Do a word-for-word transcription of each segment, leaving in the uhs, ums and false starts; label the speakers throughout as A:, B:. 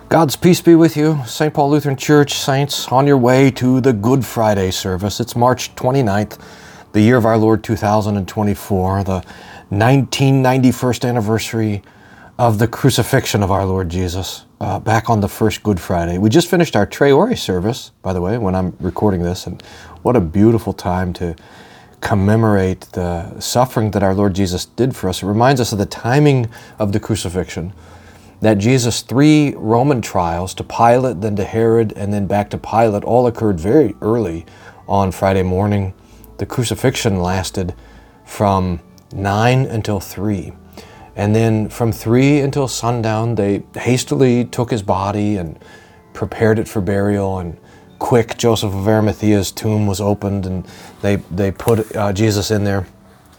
A: God's peace be with you, Saint Paul Lutheran Church saints, on your way to the Good Friday service. It's March twenty-ninth, the year of our Lord two thousand twenty-four, the nineteen ninety-first anniversary of the crucifixion of our Lord Jesus, uh, back on the first Good Friday. We just finished our Tre Ore service, by the way, when I'm recording this, and what a beautiful time to commemorate the suffering that our Lord Jesus did for us. It reminds us of the timing of the crucifixion, that Jesus' three Roman trials, to Pilate, then to Herod, and then back to Pilate, all occurred very early on Friday morning. The crucifixion lasted from nine until three. And then from three until sundown, they hastily took his body and prepared it for burial. And quick, Joseph of Arimathea's tomb was opened, and they, they put uh, Jesus in there.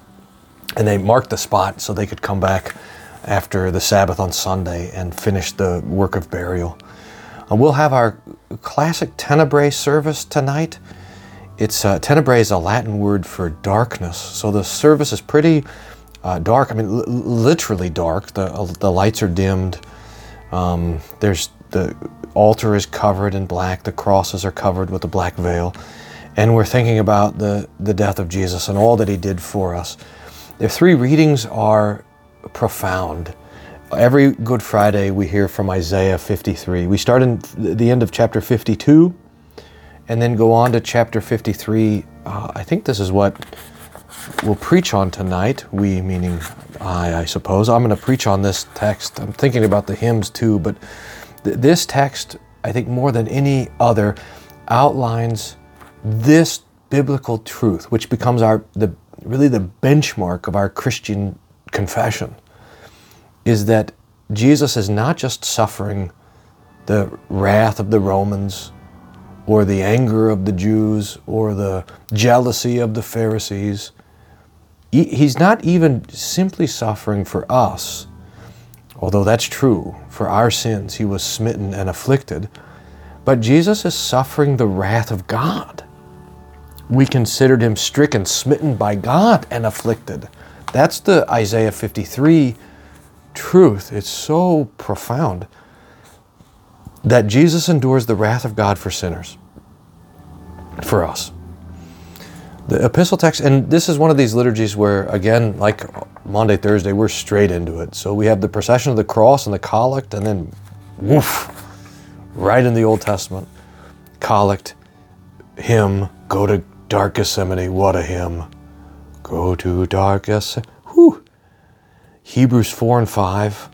A: And they marked the spot so they could come back after the Sabbath on Sunday and finish the work of burial. Uh, we'll have our classic Tenebrae service tonight. It's uh, Tenebrae is a Latin word for darkness, so the service is pretty uh, dark. I mean, l- literally dark. The uh, the lights are dimmed. Um, there's the altar is covered in black. The crosses are covered with a black veil, and we're thinking about the the death of Jesus and all that He did for us. The three readings are profound. Every Good Friday we hear from Isaiah fifty-three. We start in the end of chapter fifty-two and then go on to chapter fifty-three. Uh, I think this is what we'll preach on tonight. We, meaning I, I suppose. I'm going to preach on this text. I'm thinking about the hymns too, but th- this text, I think more than any other, outlines this biblical truth, which becomes our the really the benchmark of our Christian confession, is that Jesus is not just suffering the wrath of the Romans or the anger of the Jews or the jealousy of the Pharisees. He's not even simply suffering for us, although that's true. For our sins He was smitten and afflicted, but Jesus is suffering the wrath of God. We considered Him stricken, smitten by God, and afflicted. That's the Isaiah fifty-three truth. It's so profound that Jesus endures the wrath of God for sinners, for us. The epistle text, and this is one of these liturgies where, again, like Maundy, Thursday, we're straight into it. So we have the procession of the cross and the collect, and then woof, right in the Old Testament. Collect, hymn, go to dark Gethsemane, what a hymn. Go to darkest. Whew. Hebrews four and five.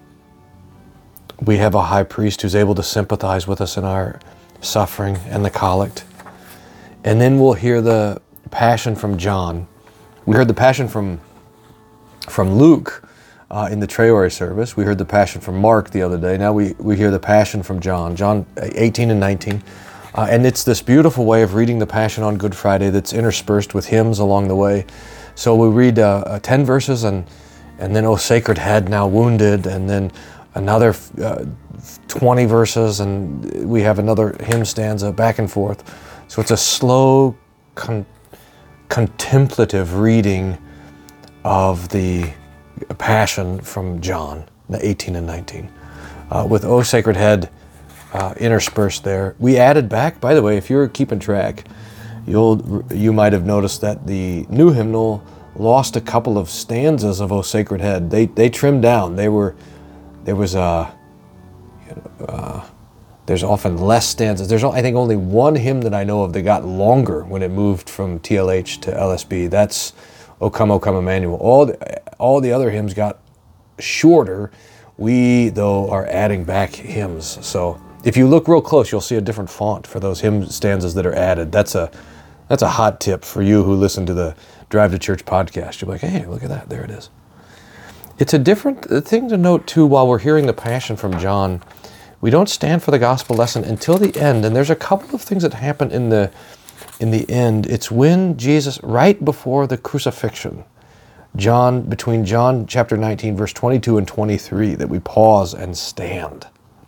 A: We have a high priest who's able to sympathize with us in our suffering, and the collect. And then we'll hear the Passion from John. We heard the Passion from from Luke uh, in the Tre Ore service. We heard the Passion from Mark the other day. Now we, we hear the Passion from John, John eighteen and nineteen. Uh, and it's this beautiful way of reading the Passion on Good Friday that's interspersed with hymns along the way. So we read uh, uh, ten verses, and and then, O Sacred Head, now wounded, and then another uh, twenty verses, and we have another hymn stanza back and forth. So it's a slow, con- contemplative reading of the Passion from John, eighteen and nineteen, uh, with O Sacred Head uh, interspersed there. We added back, by the way, if you're keeping track, You'll, you might have noticed that the new hymnal lost a couple of stanzas of O Sacred Head. They they trimmed down. They were there was a you know, uh, there's often less stanzas. There's I think only one hymn that I know of that got longer when it moved from T L H to L S B. That's O Come, O Come, Emmanuel. All the, all the other hymns got shorter. We though are adding back hymns. So if you look real close, you'll see a different font for those hymn stanzas that are added. That's a That's a hot tip for you who listen to the Drive to Church podcast. You're like, hey, look at that. There it is. It's a different thing to note, too, while we're hearing the Passion from John. We don't stand for the gospel lesson until the end. And there's a couple of things that happen in the in the end. It's when Jesus, right before the crucifixion, John, between John chapter nineteen, verse twenty-two and twenty-three, that we pause and stand.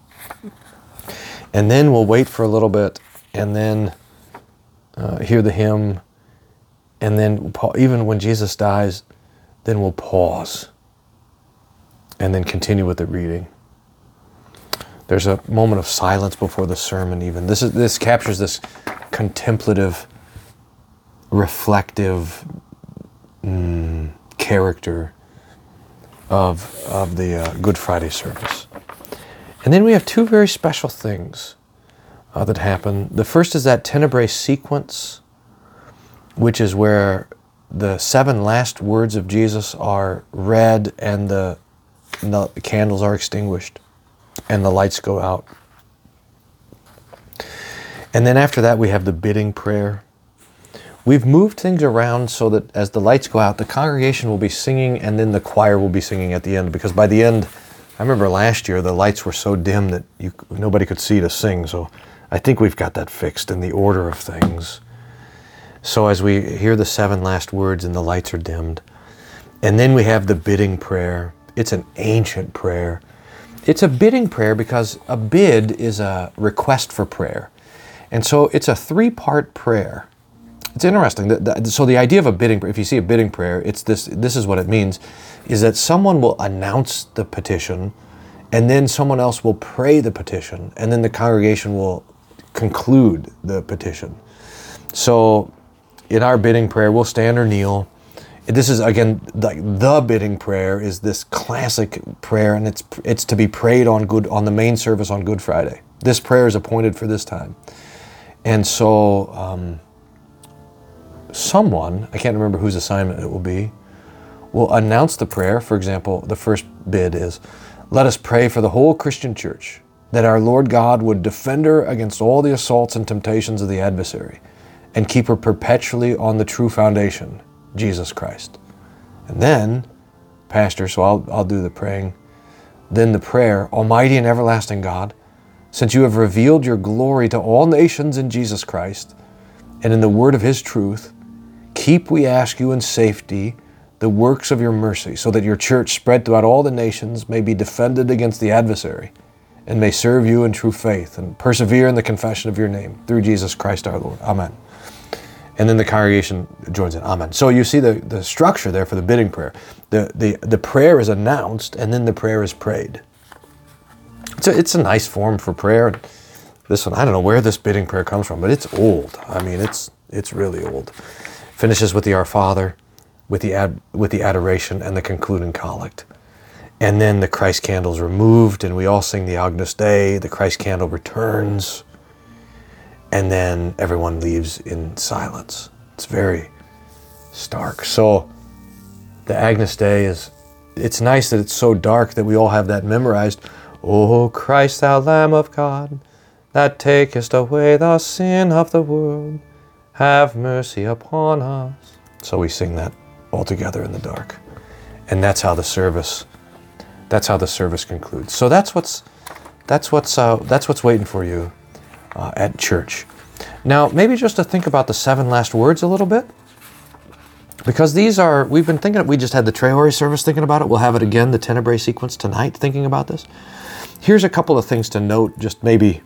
A: And then we'll wait for a little bit, and then uh, hear the hymn, and then even when Jesus dies, then we'll pause, and then continue with the reading. There's a moment of silence before the sermon even. This is this captures this contemplative, reflective mm, character of, of the uh, Good Friday service. And then we have two very special things uh, that happen. The first is that Tenebrae sequence, which is where the seven last words of Jesus are read and the, and the candles are extinguished and the lights go out. And then after that we have the bidding prayer. We've moved things around so that as the lights go out, the congregation will be singing and then the choir will be singing at the end, because by the end, I remember last year the lights were so dim that you, nobody could see to sing, so I think we've got that fixed in the order of things. So as we hear the seven last words and the lights are dimmed, and then we have the bidding prayer. It's an ancient prayer. It's a bidding prayer because a bid is a request for prayer. And so it's a three-part prayer. It's interesting. That, so the idea of a bidding, if you see a bidding prayer, it's this, this is what it means, is that someone will announce the petition, and then someone else will pray the petition, and then the congregation will conclude the petition. So in our bidding prayer, we'll stand or kneel. This is, again, like the bidding prayer is this classic prayer, and it's it's to be prayed on good on the main service on Good Friday. This prayer is appointed for this time. And so um, someone, I can't remember whose assignment it will be, will announce the prayer. For example, the first bid is, "Let us pray for the whole Christian church, that our Lord God would defend her against all the assaults and temptations of the adversary, and keep her perpetually on the true foundation, Jesus Christ." And then, Pastor, so I'll, I'll do the praying. Then the prayer, "Almighty and everlasting God, since you have revealed your glory to all nations in Jesus Christ, and in the word of his truth, keep, we ask you, in safety the works of your mercy, so that your church spread throughout all the nations may be defended against the adversary, and may serve you in true faith, and persevere in the confession of your name, through Jesus Christ our Lord. Amen." And then the congregation joins in, "Amen." So you see the, the structure there for the bidding prayer. The, the, the prayer is announced, and then the prayer is prayed. It's a, it's a nice form for prayer. This one, I don't know where this bidding prayer comes from, but it's old. I mean, it's it's really old. Finishes with the Our Father, with the ad, with the adoration and the concluding collect. And then the Christ candle is removed, and we all sing the Agnus Dei. The Christ candle returns, and then everyone leaves in silence. It's very stark. So the Agnus Dei is, it's nice that it's so dark that we all have that memorized. "O Christ, thou Lamb of God, that takest away the sin of the world, have mercy upon us." So we sing that all together in the dark. And that's how the service, that's how the service concludes. So that's what's, that's what's, uh, that's what's waiting for you uh, at church. Now, maybe just to think about the seven last words a little bit, because these are, we've been thinking, we just had the Tre Ore service thinking about it. We'll have it again, the Tenebrae sequence tonight, thinking about this. Here's a couple of things to note, just maybe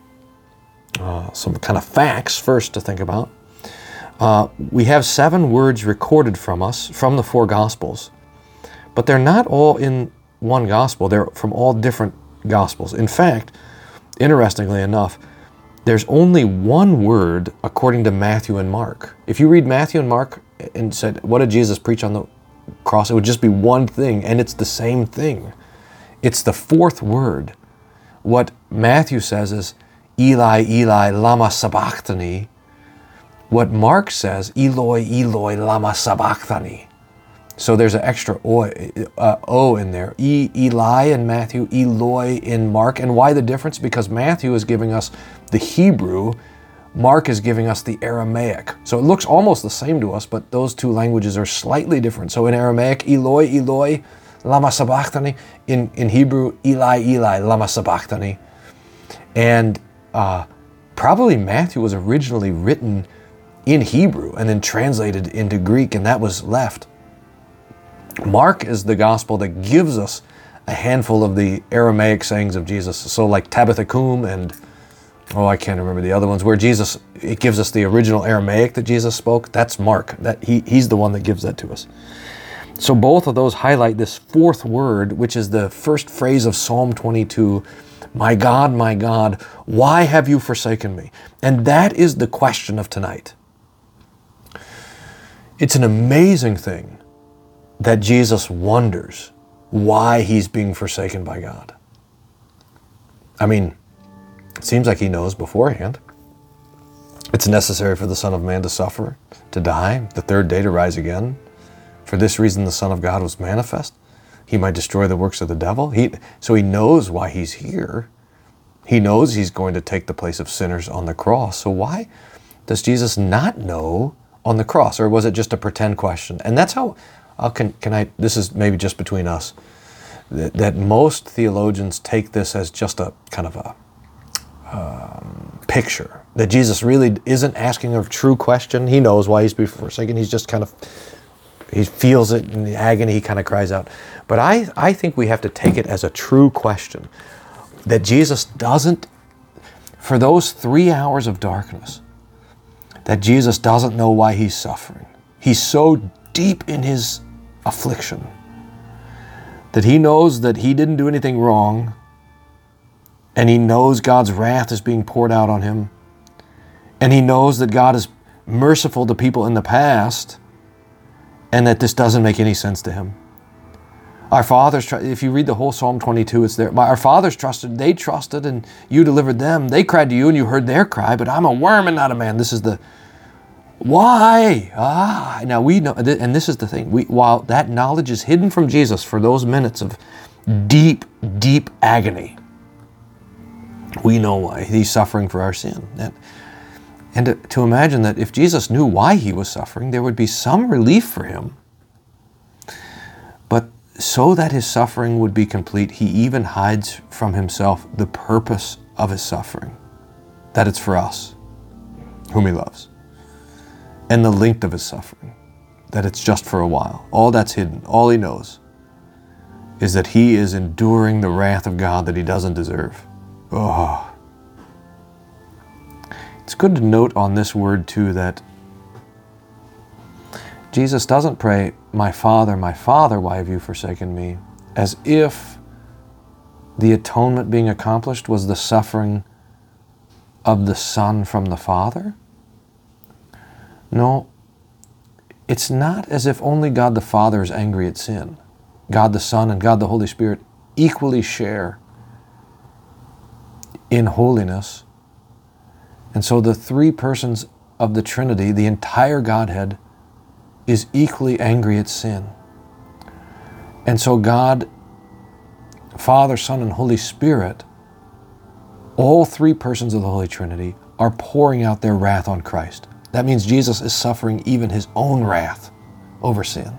A: uh, some kind of facts first to think about. Uh, we have seven words recorded from us, from the four Gospels, but they're not all in one Gospel. They're from all different Gospels. In fact, interestingly enough, there's only one word according to Matthew and Mark. If you read Matthew and Mark and said, "What did Jesus preach on the cross?" it would just be one thing, and it's the same thing. It's the fourth word. What Matthew says is, "Eli, Eli, lama sabachthani." What Mark says, "Eloi, Eloi, lama sabachthani." So there's an extra o, uh, o in there. E, Eli in Matthew, Eloi in Mark. And why the difference? Because Matthew is giving us the Hebrew, Mark is giving us the Aramaic. So it looks almost the same to us, but those two languages are slightly different. So in Aramaic, Eloi, Eloi, lama sabachthani. In, in Hebrew, Eli, Eli, lama sabachthani. And uh, probably Matthew was originally written in Hebrew and then translated into Greek, and that was left. Mark is the gospel that gives us a handful of the Aramaic sayings of Jesus. So like Tabitha Cum and, oh, I can't remember the other ones, where Jesus, it gives us the original Aramaic that Jesus spoke. That's Mark. That he, he's the one that gives that to us. So both of those highlight this fourth word, which is the first phrase of Psalm twenty-two, My God, my God, why have you forsaken me? And that is the question of tonight. It's an amazing thing that Jesus wonders why he's being forsaken by God. I mean, it seems like he knows beforehand. It's necessary for the Son of Man to suffer, to die, the third day to rise again. For this reason the Son of God was manifest. He might destroy the works of the devil. He, so he knows why he's here. He knows he's going to take the place of sinners on the cross. So why does Jesus not know on the cross? Or was it just a pretend question? And that's how, I'll, can, can I, this is maybe just between us, that, that most theologians take this as just a kind of a um, picture. That Jesus really isn't asking a true question. He knows why he's being forsaken. He's just kind of, he feels it in the agony, he kind of cries out. But I, I think we have to take it as a true question. That Jesus doesn't, for those three hours of darkness, that Jesus doesn't know why he's suffering. He's so deep in his affliction that he knows that he didn't do anything wrong, and he knows God's wrath is being poured out on him, and he knows that God is merciful to people in the past, and that this doesn't make any sense to him. Our fathers, if you read the whole Psalm twenty-two, it's there. Our fathers trusted, they trusted, and you delivered them. They cried to you, and you heard their cry, but I'm a worm and not a man. This is the, why? Ah, now we know, and this is the thing. We, while that knowledge is hidden from Jesus for those minutes of deep, deep agony, we know why he's suffering for our sin. And, and to, to imagine that if Jesus knew why he was suffering, there would be some relief for him. But so that his suffering would be complete, he even hides from himself the purpose of his suffering, that it's for us, whom he loves, and the length of his suffering, that it's just for a while. All that's hidden. All he knows is that he is enduring the wrath of God that he doesn't deserve. Oh. It's good to note on this word too that Jesus doesn't pray, my Father, my Father, why have you forsaken me? As if the atonement being accomplished was the suffering of the Son from the Father. No, it's not as if only God the Father is angry at sin. God the Son and God the Holy Spirit equally share in holiness. And so the three persons of the Trinity, the entire Godhead, is equally angry at sin. And so God, Father, Son, and Holy Spirit, all three persons of the Holy Trinity, are pouring out their wrath on Christ. That means Jesus is suffering even his own wrath over sin.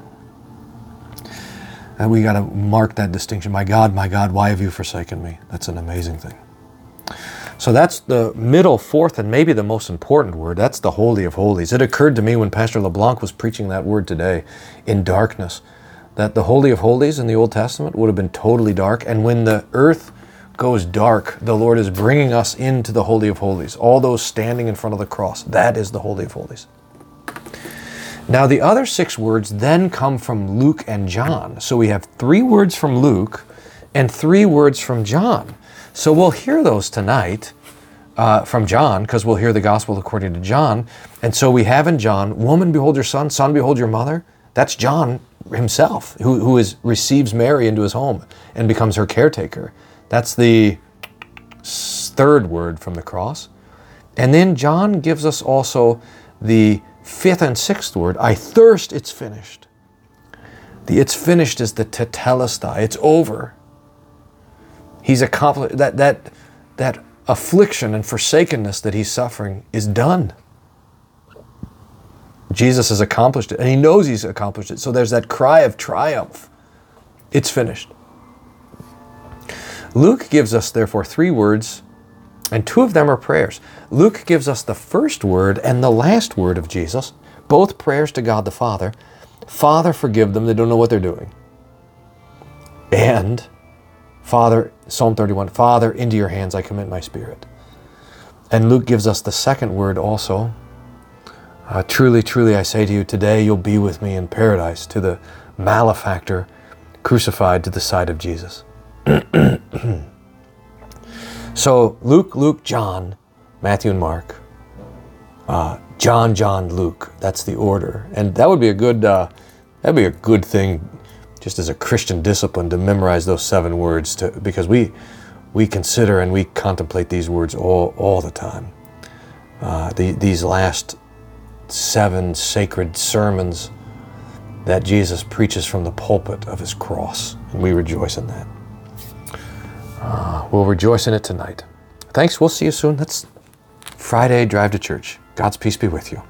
A: And we got to mark that distinction. My God, my God, why have you forsaken me? That's an amazing thing. So that's the middle, fourth, and maybe the most important word. That's the Holy of Holies. It occurred to me when Pastor LeBlanc was preaching that word today, in darkness, that the Holy of Holies in the Old Testament would have been totally dark. And when the earth goes dark, the Lord is bringing us into the Holy of Holies. All those standing in front of the cross, that is the Holy of Holies. Now the other six words then come from Luke and John. So we have three words from Luke and three words from John. So we'll hear those tonight uh, from John, because we'll hear the gospel according to John. And so we have in John, woman, behold your son, son, behold your mother. That's John himself, who, who is, receives Mary into his home and becomes her caretaker. That's the third word from the cross. And then John gives us also the fifth and sixth word, I thirst, it's finished. The it's finished is the tetelestai, it's over. He's accomplished, that, that, that affliction and forsakenness that he's suffering is done. Jesus has accomplished it, and he knows he's accomplished it. So there's that cry of triumph. It's finished. Luke gives us, therefore, three words, and two of them are prayers. Luke gives us the first word and the last word of Jesus, both prayers to God the Father. Father, forgive them, they don't know what they're doing. And Father, Psalm thirty-one, Father, into your hands I commit my spirit. And Luke gives us the second word also. Uh, truly, truly, I say to you, today you'll be with me in paradise, to the malefactor crucified to the side of Jesus. So Luke, Luke, John, Matthew, and Mark. Uh, John, John, Luke. That's the order, and that would be a good. Uh, that'd be a good thing, just as a Christian discipline, to memorize those seven words. To because we we consider and we contemplate these words all all the time. Uh, the, these last seven sacred sermons that Jesus preaches from the pulpit of his cross, and we rejoice in that. Uh, we'll rejoice in it tonight. Thanks. We'll see you soon. That's Friday Drive to Church. God's peace be with you.